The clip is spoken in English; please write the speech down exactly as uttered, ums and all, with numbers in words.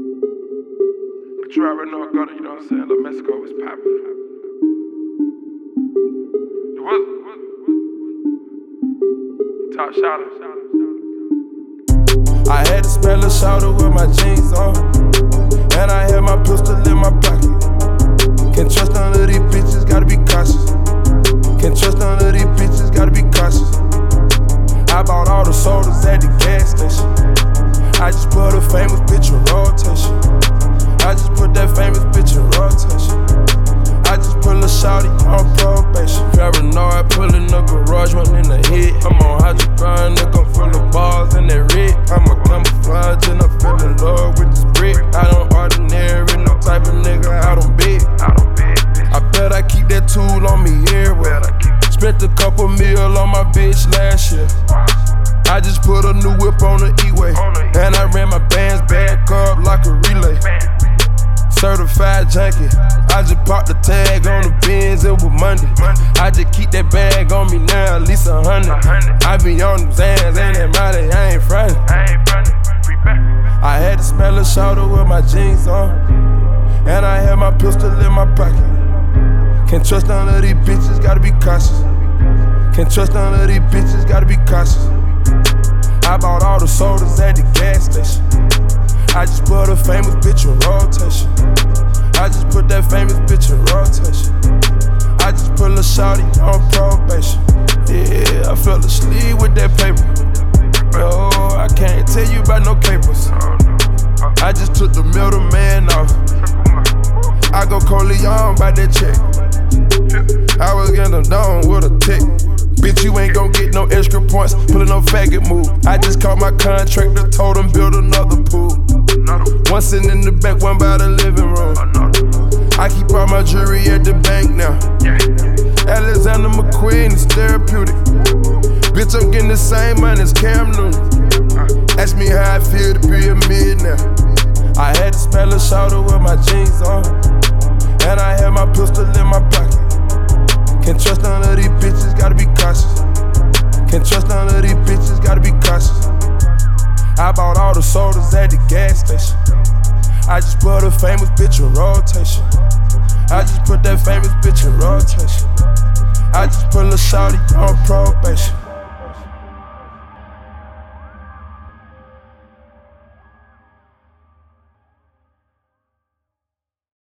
You already know I got it, you know what I'm saying? Like Mexico was poppin'. It was. Top shotter. I had to smell a shoulder with my jeans on, and I had my pistol in my pocket. Can't trust none of these bitches, gotta be cautious. Can't trust none of these bitches, gotta be cautious. I bought all the sodas at the gas station. I just put a famous bitch in rotation. I just put that famous bitch in rotation. I just pull a shawty on probation. Paranoid, pulling a garage, one in the head. I'm on hydrogen, nigga, I'm full of balls in that red. I'm a camouflage and I'm feeling love with this brick. I don't ordinary, no type of nigga out on bed. I bet I keep that tool on me everywhere. Spent a couple mil on my bitch last year. I just put a new whip on the E-way, and I ran my bands back up like a relay. Certified junkie, I just popped the tag on the Benz, it was Monday. I just keep that bag on me now, at least a hundred. I be on them Zans, ain't that mighty, I ain't frontin'. I had to smell a shoulder with my jeans on, and I had my pistol in my pocket. Can't trust none of these bitches, gotta be cautious. Can't trust none of these bitches, gotta be cautious. I bought all the sodas at the gas station. I just put a famous bitch in rotation. I just put that famous bitch in rotation. I just pull a shawty on probation. Yeah, I fell asleep with that paper. No, I can't tell you about no capers. I just took the middleman off. I go Corleone by that check. I was getting down with a tick. Bitch, you ain't gon' get no extra points, pullin' no faggot move. I just called my contractor, told him build another pool. One sitting in the back, one by the living room. I keep all my jewelry at the bank now. Alexander McQueen is therapeutic. Bitch, I'm getting the same money as Cam Newton. Ask me how I feel to be a millionaire. I had to smell a shoulder with my jeans on, and I had my pistol in my pocket. Can't trust none of these bitches, gotta be cautious. Can't trust none of these bitches, gotta be cautious. I bought all the sodas at the gas station. I just put a famous bitch in rotation. I just put that famous bitch in rotation. I just put a shawty on probation.